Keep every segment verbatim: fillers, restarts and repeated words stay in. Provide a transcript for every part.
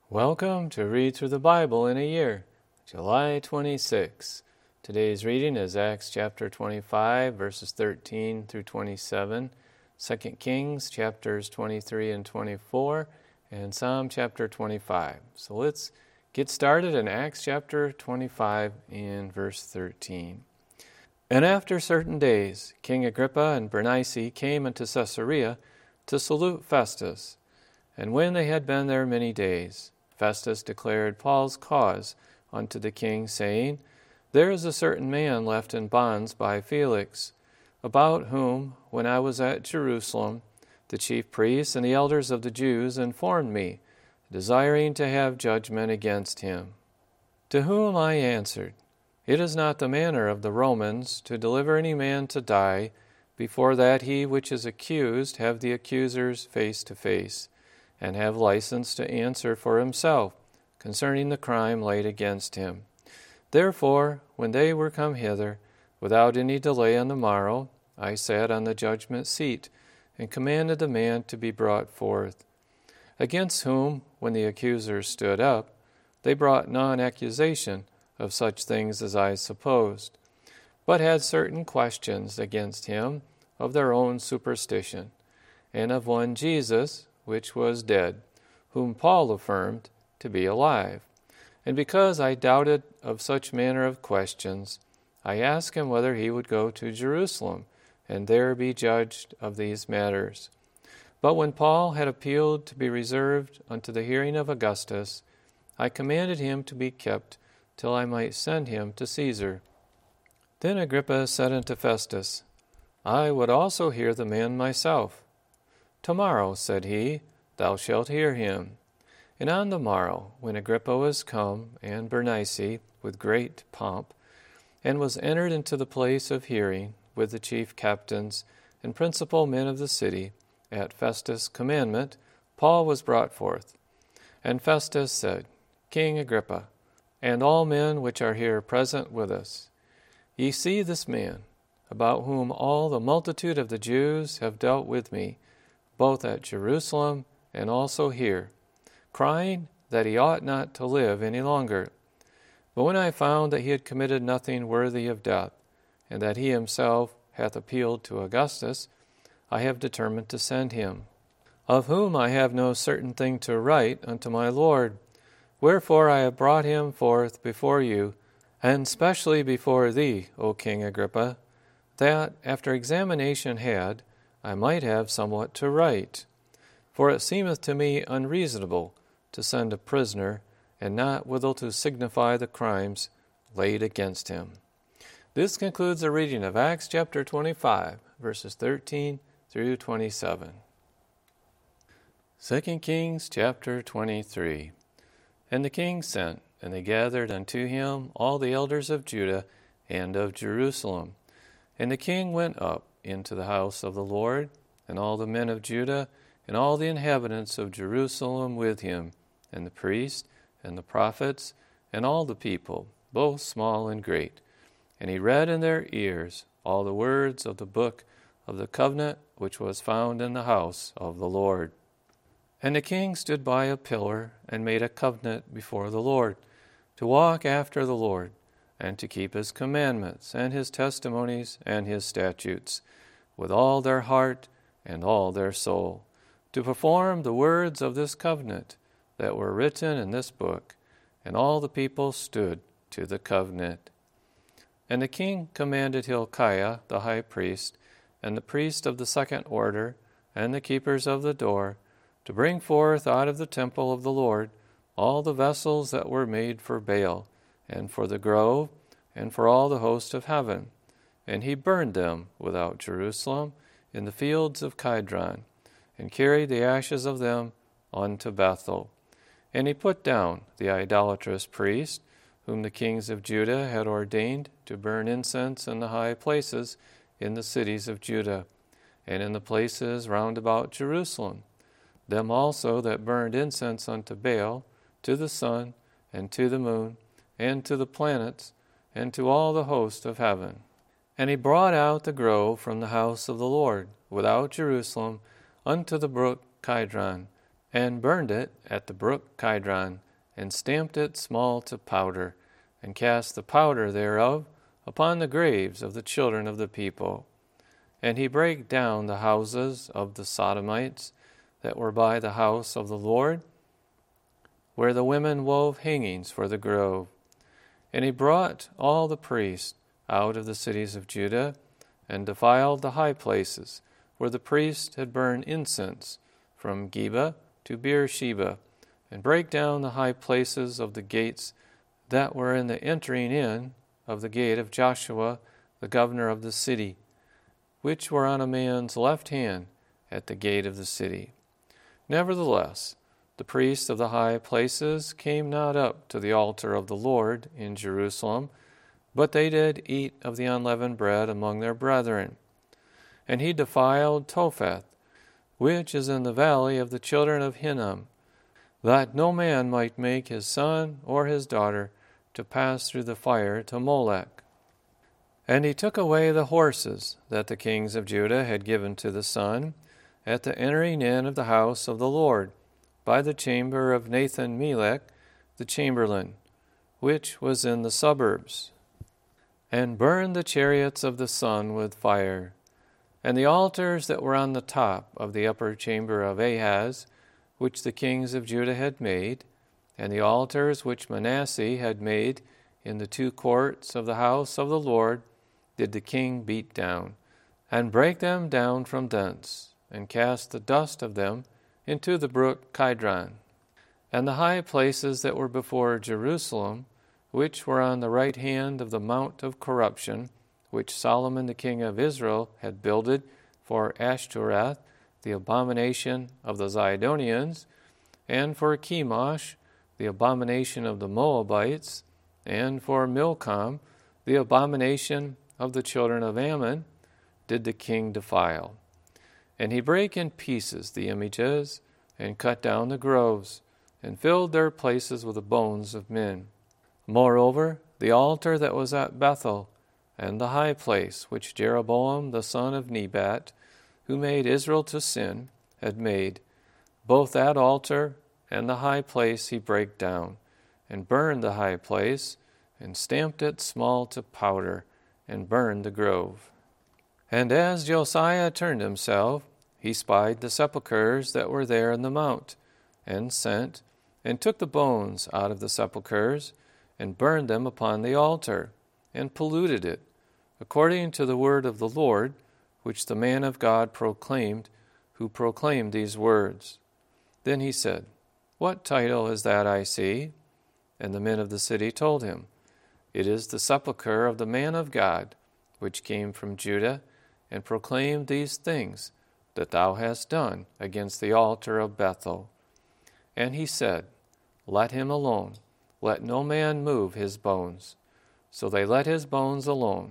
Welcome to Read Through the Bible in a Year, July twenty-sixth. Today's reading is Acts chapter twenty-five, verses thirteen through twenty-seven, Second Kings chapters twenty-three and twenty-four, and Psalm chapter twenty-five. So let's get started in Acts chapter twenty-five in verse thirteen. And after certain days, King Agrippa and Bernice came into Caesarea to salute Festus. And when they had been there many days, Festus declared Paul's cause unto the king, saying, There is a certain man left in bonds by Felix, about whom, when I was at Jerusalem, the chief priests and the elders of the Jews informed me, desiring to have judgment against him. To whom I answered, It is not the manner of the Romans to deliver any man to die, before that he which is accused have the accusers face to face, and have license to answer for himself concerning the crime laid against him. Therefore, when they were come hither, without any delay on the morrow, I sat on the judgment seat, and commanded the man to be brought forth. Against whom, when the accusers stood up, they brought none accusation of such things as I supposed, but had certain questions against him of their own superstition, and of one Jesus, which was dead, whom Paul affirmed to be alive. And because I doubted of such manner of questions, I asked him whether he would go to Jerusalem, and there be judged of these matters. But when Paul had appealed to be reserved unto the hearing of Augustus, I commanded him to be kept till I might send him to Caesar. Then Agrippa said unto Festus, I would also hear the man myself. Tomorrow, said he, thou shalt hear him. And on the morrow, when Agrippa was come, and Bernice, with great pomp, and was entered into the place of hearing, with the chief captains and principal men of the city, at Festus' commandment, Paul was brought forth. And Festus said, King Agrippa, and all men which are here present with us, ye see this man, about whom all the multitude of the Jews have dealt with me, both at Jerusalem and also here, crying that he ought not to live any longer. But when I found that he had committed nothing worthy of death, and that he himself hath appealed to Augustus, I have determined to send him, of whom I have no certain thing to write unto my Lord. Wherefore I have brought him forth before you, and specially before thee, O King Agrippa, that, after examination had, I might have somewhat to write. For it seemeth to me unreasonable to send a prisoner, and not withal to signify the crimes laid against him. This concludes the reading of Acts chapter twenty-five, verses thirteen through twenty-seven. Second Kings chapter twenty-three. And the king sent, and they gathered unto him all the elders of Judah and of Jerusalem. And the king went up into the house of the Lord, and all the men of Judah, and all the inhabitants of Jerusalem with him, and the priests, and the prophets, and all the people, both small and great. And he read in their ears all the words of the book of the covenant which was found in the house of the Lord. And the king stood by a pillar, and made a covenant before the Lord, to walk after the Lord, and to keep his commandments, and his testimonies, and his statutes, with all their heart and all their soul, to perform the words of this covenant that were written in this book. And all the people stood to the covenant. And the king commanded Hilkiah the high priest, and the priest of the second order, and the keepers of the door, to bring forth out of the temple of the Lord all the vessels that were made for Baal, and for the grove, and for all the host of heaven. And he burned them without Jerusalem, in the fields of Kidron, and carried the ashes of them unto Bethel. And he put down the idolatrous priest, whom the kings of Judah had ordained to burn incense in the high places in the cities of Judah, and in the places round about Jerusalem, them also that burned incense unto Baal, to the sun, and to the moon, and to the planets, and to all the host of heaven. And he brought out the grove from the house of the Lord, without Jerusalem, unto the brook Kidron, and burned it at the brook Kidron, and stamped it small to powder, and cast the powder thereof upon the graves of the children of the people. And he brake down the houses of the Sodomites that were by the house of the Lord, where the women wove hangings for the grove. And he brought all the priests out of the cities of Judah, and defiled the high places, where the priests had burned incense, from Geba to Beersheba, and brake down the high places of the gates that were in the entering in of the gate of Joshua, the governor of the city, which were on a man's left hand at the gate of the city. Nevertheless, the priests of the high places came not up to the altar of the Lord in Jerusalem, but they did eat of the unleavened bread among their brethren. And he defiled Topheth, which is in the valley of the children of Hinnom, that no man might make his son or his daughter to pass through the fire to Molech. And he took away the horses that the kings of Judah had given to the sun at the entering in of the house of the Lord, by the chamber of Nathan-Melech the chamberlain, which was in the suburbs, and burned the chariots of the sun with fire. And the altars that were on the top of the upper chamber of Ahaz, which the kings of Judah had made, and the altars which Manasseh had made in the two courts of the house of the Lord, did the king beat down, and break them down from thence, and cast the dust of them into the brook Kidron. And the high places that were before Jerusalem, which were on the right hand of the mount of corruption, which Solomon the king of Israel had builded for Ashtoreth, the abomination of the Zidonians, and for Chemosh, the abomination of the Moabites, and for Milcom, the abomination of the children of Ammon, did the king defile. And he brake in pieces the images, and cut down the groves, and filled their places with the bones of men. Moreover, the altar that was at Bethel, and the high place which Jeroboam the son of Nebat, who made Israel to sin, had made, both that altar and the high place he brake down, and burned the high place, and stamped it small to powder, and burned the grove. And as Josiah turned himself, he spied the sepulchres that were there in the mount, and sent, and took the bones out of the sepulchres, and burned them upon the altar, and polluted it, according to the word of the Lord, which the man of God proclaimed, who proclaimed these words. Then he said, What title is that I see? And the men of the city told him, It is the sepulchre of the man of God, which came from Judah, and proclaimed these things that thou hast done against the altar of Bethel. And he said, Let him alone, let no man move his bones. So they let his bones alone,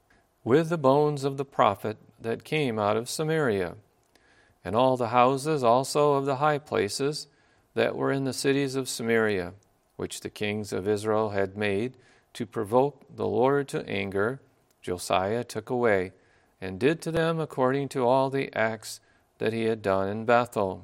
with the bones of the prophet that came out of Samaria. And all the houses also of the high places that were in the cities of Samaria, which the kings of Israel had made to provoke the Lord to anger, Josiah took away, and did to them according to all the acts that he had done in Bethel.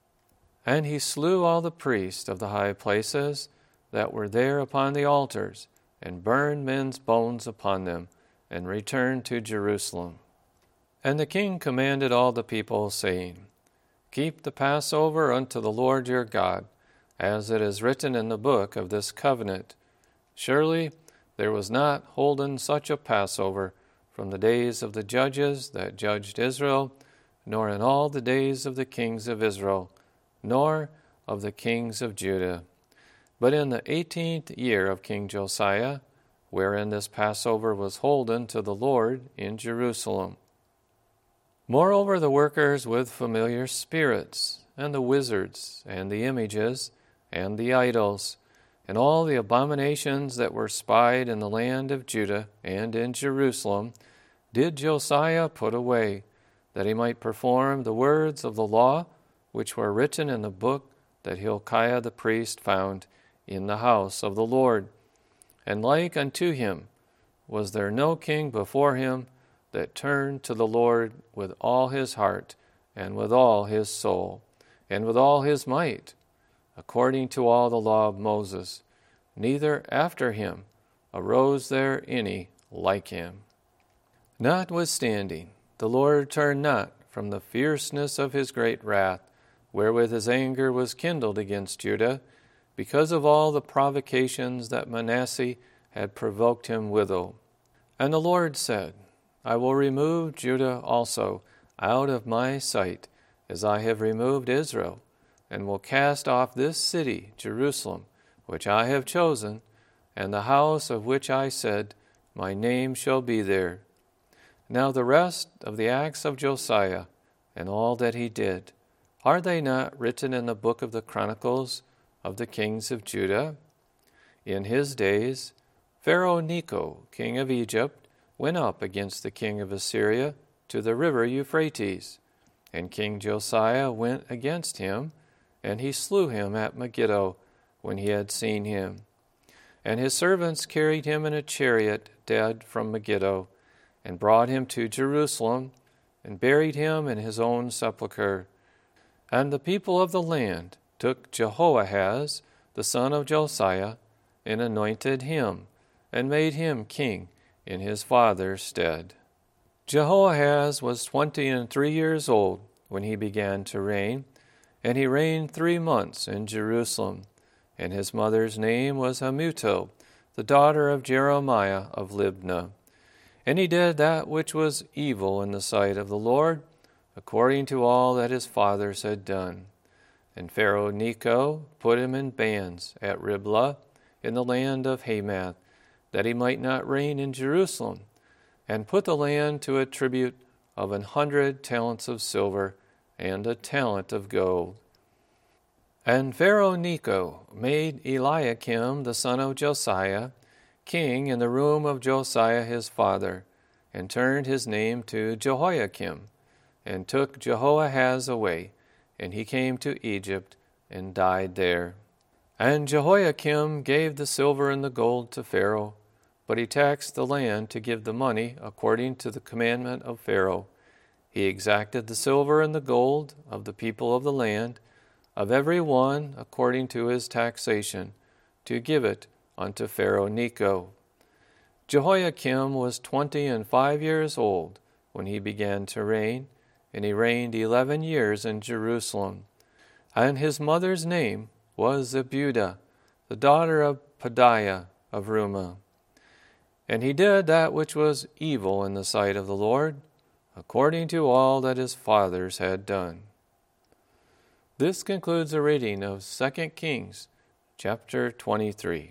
And he slew all the priests of the high places that were there upon the altars, and burned men's bones upon them, and returned to Jerusalem. And the king commanded all the people, saying, Keep the Passover unto the Lord your God, as it is written in the book of this covenant. Surely there was not holden such a Passover from the days of the judges that judged Israel, nor in all the days of the kings of Israel, nor of the kings of Judah. But in the eighteenth year of King Josiah, wherein this Passover was holden to the Lord in Jerusalem. Moreover, the workers with familiar spirits, and the wizards, and the images, and the idols, and all the abominations that were spied in the land of Judah and in Jerusalem, did Josiah put away, that he might perform the words of the law which were written in the book that Hilkiah the priest found in the house of the Lord. And like unto him was there no king before him that turned to the Lord with all his heart and with all his soul, and with all his might, according to all the law of Moses. Neither after him arose there any like him. Notwithstanding, the Lord turned not from the fierceness of his great wrath, wherewith his anger was kindled against Judah, because of all the provocations that Manasseh had provoked him withal. And the Lord said, I will remove Judah also out of my sight, as I have removed Israel, and will cast off this city, Jerusalem, which I have chosen, and the house of which I said, My name shall be there. Now the rest of the acts of Josiah, and all that he did, are they not written in the book of the Chronicles of the kings of Judah? In his days, Pharaoh Necho, king of Egypt, went up against the king of Assyria to the river Euphrates, and King Josiah went against him, and he slew him at Megiddo when he had seen him. And his servants carried him in a chariot dead from Megiddo, and brought him to Jerusalem, and buried him in his own sepulchre. And the people of the land took Jehoahaz, the son of Josiah, and anointed him, and made him king in his father's stead. Jehoahaz was twenty and three years old when he began to reign, and he reigned three months in Jerusalem. And his mother's name was Hamutal, the daughter of Jeremiah of Libnah. And he did that which was evil in the sight of the Lord, according to all that his fathers had done. And Pharaoh Necho put him in bands at Riblah in the land of Hamath, that he might not reign in Jerusalem, and put the land to a tribute of an hundred talents of silver and a talent of gold. And Pharaoh Necho made Eliakim the son of Josiah king in the room of Josiah his father, and turned his name to Jehoiakim, and took Jehoahaz away, and he came to Egypt and died there. And Jehoiakim gave the silver and the gold to Pharaoh, but he taxed the land to give the money according to the commandment of Pharaoh. He exacted the silver and the gold of the people of the land, of every one according to his taxation, to give it unto Pharaoh Necho. Jehoiakim was twenty and five years old when he began to reign, and he reigned eleven years in Jerusalem. And his mother's name was Zebudah, the daughter of Pedaiah of Rumah. And he did that which was evil in the sight of the Lord, according to all that his fathers had done. This concludes the reading of Second Kings, chapter twenty-three.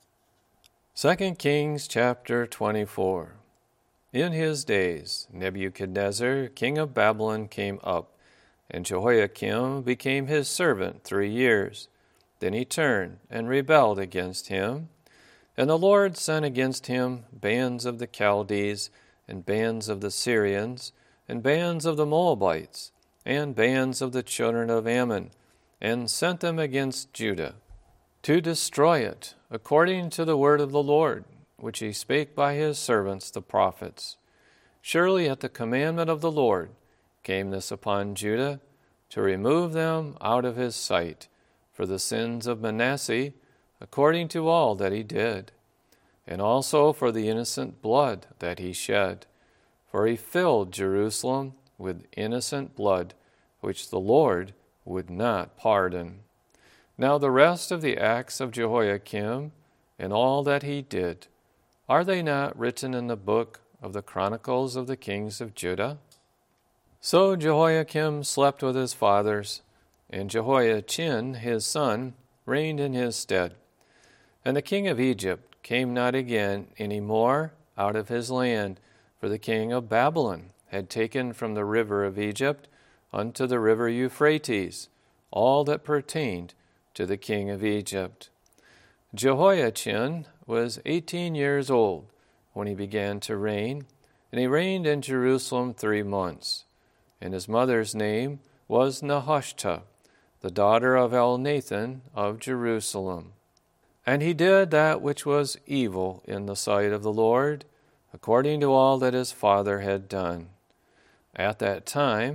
Second Kings, chapter twenty-four. In his days, Nebuchadnezzar, king of Babylon, came up, and Jehoiakim became his servant three years. Then he turned and rebelled against him. And the Lord sent against him bands of the Chaldees, and bands of the Syrians, and bands of the Moabites, and bands of the children of Ammon, and sent them against Judah, to destroy it, according to the word of the Lord, which he spake by his servants the prophets. Surely at the commandment of the Lord came this upon Judah, to remove them out of his sight, for the sins of Manasseh, according to all that he did, and also for the innocent blood that he shed. For he filled Jerusalem with innocent blood, which the Lord would not pardon. Now the rest of the acts of Jehoiakim, and all that he did, are they not written in the book of the Chronicles of the kings of Judah? So Jehoiakim slept with his fathers, and Jehoiachin his son reigned in his stead. And the king of Egypt came not again any more out of his land, for the king of Babylon had taken from the river of Egypt unto the river Euphrates all that pertained to the king of Egypt. Jehoiachin was eighteen years old when he began to reign, and he reigned in Jerusalem three months. And his mother's name was Nehushta, the daughter of Elnathan of Jerusalem. And he did that which was evil in the sight of the Lord, according to all that his father had done. At that time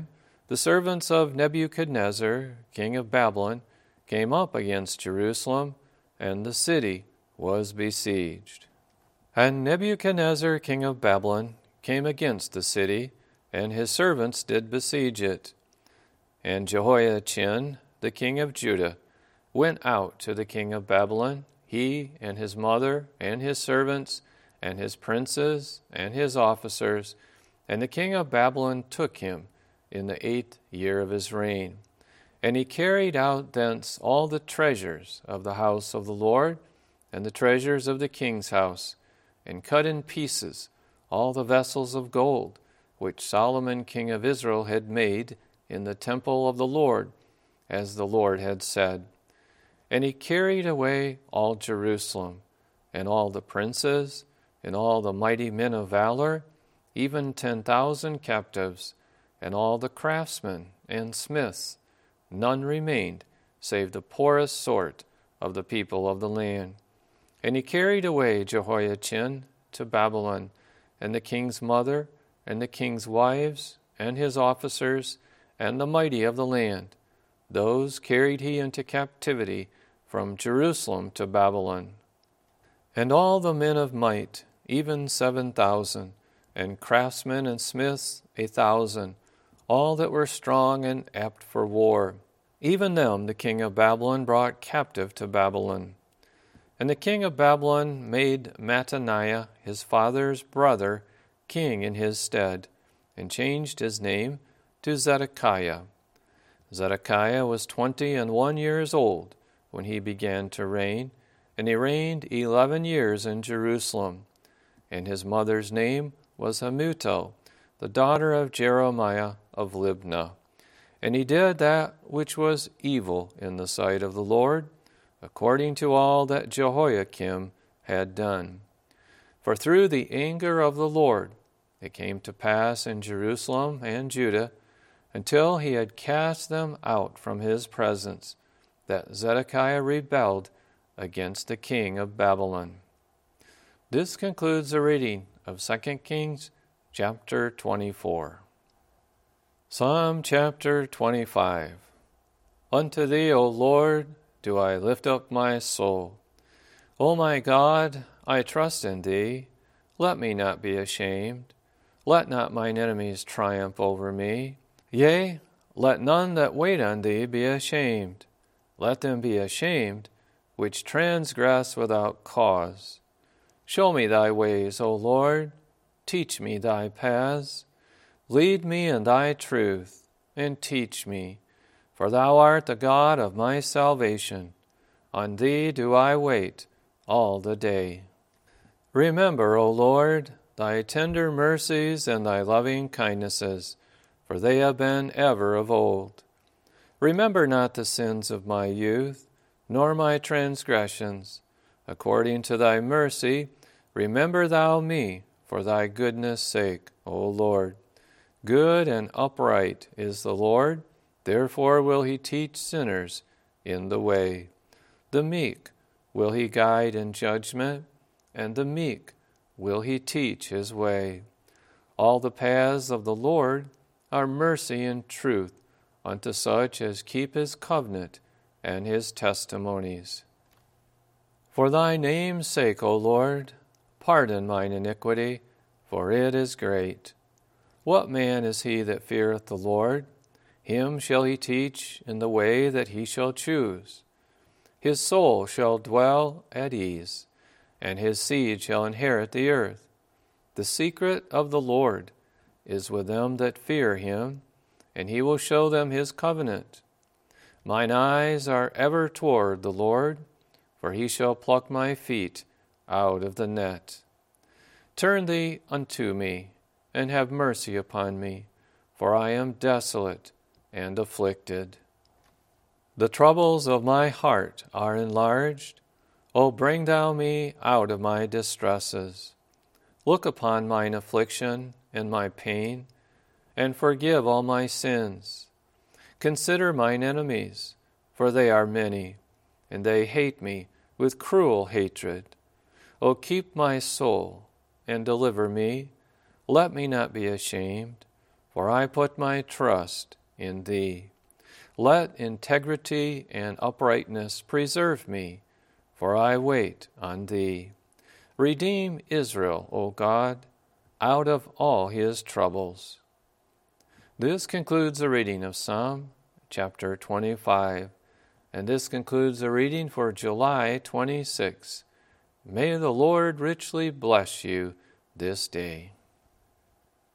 the servants of Nebuchadnezzar, king of Babylon, came up against Jerusalem, and the city was besieged. And Nebuchadnezzar, king of Babylon, came against the city, and his servants did besiege it. And Jehoiachin, the king of Judah, went out to the king of Babylon, he and his mother and his servants and his princes and his officers, and the king of Babylon took him in the eighth year of his reign. And he carried out thence all the treasures of the house of the Lord, and the treasures of the king's house, and cut in pieces all the vessels of gold, which Solomon king of Israel had made in the temple of the Lord, as the Lord had said. And he carried away all Jerusalem, and all the princes, and all the mighty men of valor, even ten thousand captives, and all the craftsmen and smiths. None remained, save the poorest sort of the people of the land. And he carried away Jehoiachin to Babylon, and the king's mother, and the king's wives, and his officers, and the mighty of the land. Those carried he into captivity from Jerusalem to Babylon. And all the men of might, even seven thousand, and craftsmen and smiths a thousand, all that were strong and apt for war. Even them the king of Babylon brought captive to Babylon. And the king of Babylon made Mattaniah, his father's brother, king in his stead, and changed his name to Zedekiah. Zedekiah was twenty and one years old when he began to reign, and he reigned eleven years in Jerusalem. And his mother's name was Hamutal, the daughter of Jeremiah of Libnah. And he did that which was evil in the sight of the Lord, according to all that Jehoiakim had done. For through the anger of the Lord it came to pass in Jerusalem and Judah, until he had cast them out from his presence, that Zedekiah rebelled against the king of Babylon. This concludes the reading of Second Kings chapter twenty-four. Psalm chapter twenty-five. Unto thee, O Lord, do I lift up my soul. O my God, I trust in thee. Let me not be ashamed. Let not mine enemies triumph over me. Yea, let none that wait on thee be ashamed. Let them be ashamed which transgress without cause. Show me thy ways, O Lord. Teach me thy paths. Lead me in thy truth, and teach me. For thou art the God of my salvation. On thee do I wait all the day. Remember, O Lord, thy tender mercies and thy loving kindnesses, for they have been ever of old. Remember not the sins of my youth, nor my transgressions. According to thy mercy, remember thou me for thy goodness' sake, O Lord. Good and upright is the Lord, therefore will he teach sinners in the way. The meek will he guide in judgment, and the meek will he teach his way. All the paths of the Lord are mercy and truth unto such as keep his covenant and his testimonies. For thy name's sake, O Lord, pardon mine iniquity, for it is great. What man is he that feareth the Lord? Him shall he teach in the way that he shall choose. His soul shall dwell at ease, and his seed shall inherit the earth. The secret of the Lord is with them that fear him, and he will show them his covenant. Mine eyes are ever toward the Lord, for he shall pluck my feet out of the net. Turn thee unto me, and have mercy upon me, for I am desolate and afflicted. The troubles of my heart are enlarged. O bring thou me out of my distresses. Look upon mine affliction and my pain, and forgive all my sins. Consider mine enemies, for they are many, and they hate me with cruel hatred. O keep my soul, and deliver me. Let me not be ashamed, for I put my trust in thee. Let integrity and uprightness preserve me, for I wait on thee. Redeem Israel, O God, out of all his troubles. This concludes the reading of Psalm chapter twenty-five, and this concludes the reading for July twenty-sixth. May the Lord richly bless you this day.